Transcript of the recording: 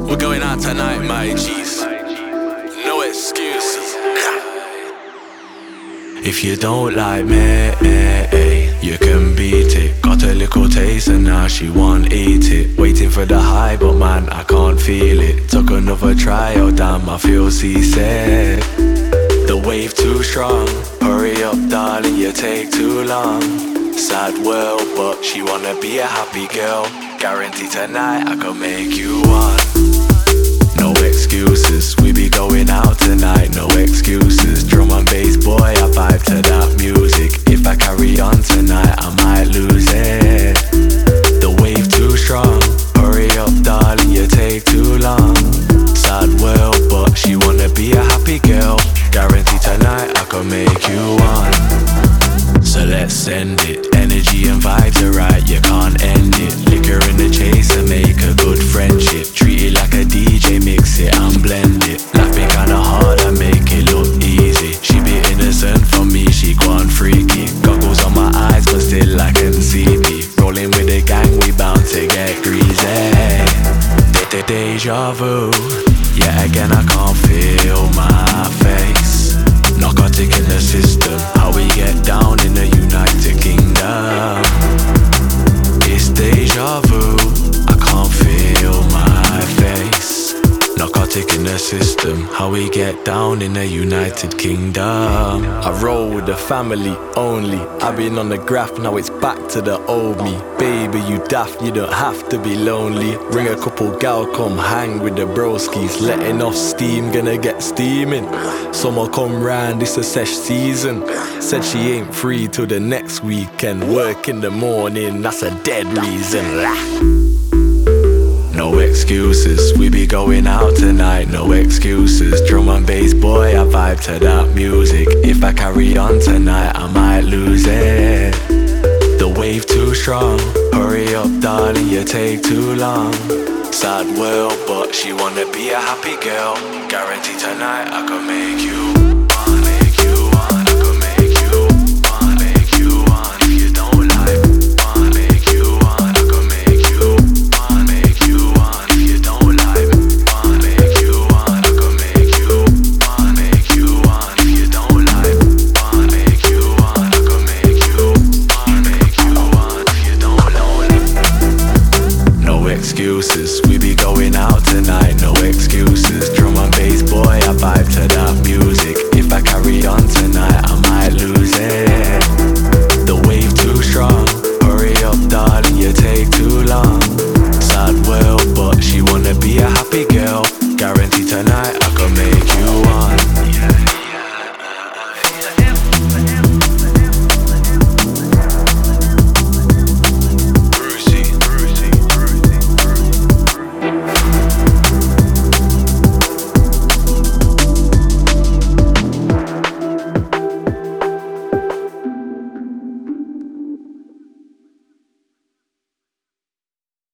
We're going out tonight, my G's. No excuses. If you don't like me, you can beat it. Got a little taste and now she won't eat it. Waiting for the high, but man, I can't feel it. Took another try, oh damn, I feel seasick. The wave too strong. Hurry up, darling, you take too long. Sad world, but she wanna be a happy girl. Guarantee tonight I can make you one. No excuses, we be going out tonight, no excuses. Drum and bass, boy, I vibe to that music. If I carry on tonight, I might lose it. The wave too strong. Hurry up, darling, you take too long. Sad world, but she wanna be a happy girl. Guarantee tonight I can make you one. So let's send it. Energy and vibes are right, you can't end it. Liquor in the chase and make a good friendship. Treat it like a DJ, mix it and blend it. Laughing kinda hard and make it look easy. She be innocent for me, she gone freaky. Goggles on my eyes but still I can see me. Rolling with the gang, we bound to get greasy. Deja vu. Yeah, again I can't feel my face. Narcotic in the system. How we get down in the United Kingdom. It's deja vu. I can't feel my face. Narcotic in the system. How we get down in the United Kingdom. I roll with the family only. I've been on the graph, now it's back to the old me. Baby, you daft, you don't have to be lonely. Ring a couple gal, come hang with the broskies. Letting off steam, gonna get steaming. Summer come round, it's a sesh season. Said she ain't free till the next weekend. Work in the morning, that's a dead reason. No excuses, we be going out tonight, no excuses. Drum and bass, boy, I vibe to that music. If I carry on tonight, I might lose it. The wave too strong. Hurry up, darling, you take too long. Sad world, but she wanna be a happy girl. Guarantee tonight I can make you